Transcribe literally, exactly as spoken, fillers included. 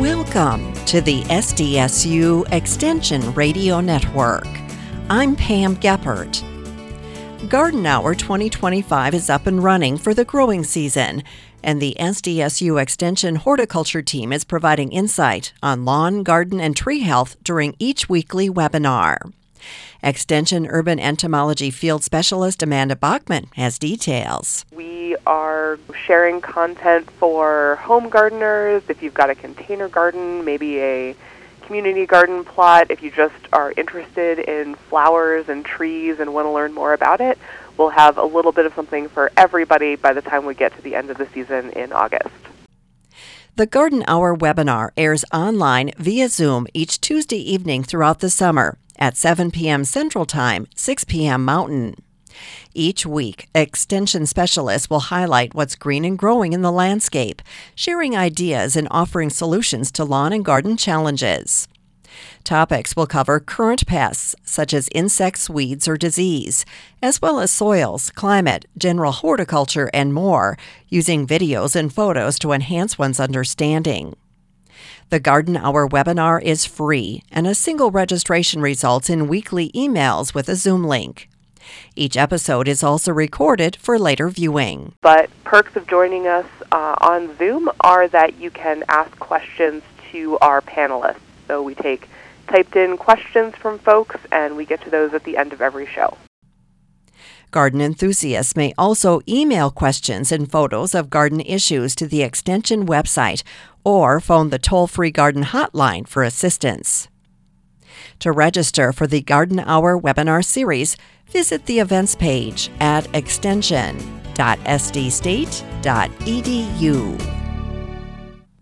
Welcome to the S D S U Extension Radio Network. I'm Pam Geppert. Garden Hour twenty twenty-five is up and running for the growing season, and the S D S U Extension Horticulture team is providing insight on lawn, garden, and tree health during each weekly webinar. Extension Urban Entomology Field Specialist Amanda Bachman has details. We are sharing content for home gardeners. If you've got a container garden, maybe a community garden plot, if you just are interested in flowers and trees and want to learn more about it, we'll have a little bit of something for everybody by the time we get to the end of the season in August. The Garden Hour webinar airs online via Zoom each Tuesday evening throughout the summer at seven p.m. Central Time, six p.m. Mountain. Each week, Extension specialists will highlight what's green and growing in the landscape, sharing ideas and offering solutions to lawn and garden challenges. Topics will cover current pests such as insects, weeds, or disease, as well as soils, climate, general horticulture, and more, using videos and photos to enhance one's understanding. The Garden Hour webinar is free, and a single registration results in weekly emails with a Zoom link. Each episode is also recorded for later viewing. But perks of joining us uh, on Zoom are that you can ask questions to our panelists. So we take typed-in questions from folks, and we get to those at the end of every show. Garden enthusiasts may also email questions and photos of garden issues to the Extension website or phone the toll-free garden hotline for assistance. To register for the Garden Hour webinar series, visit the events page at extension dot s d state dot e d u.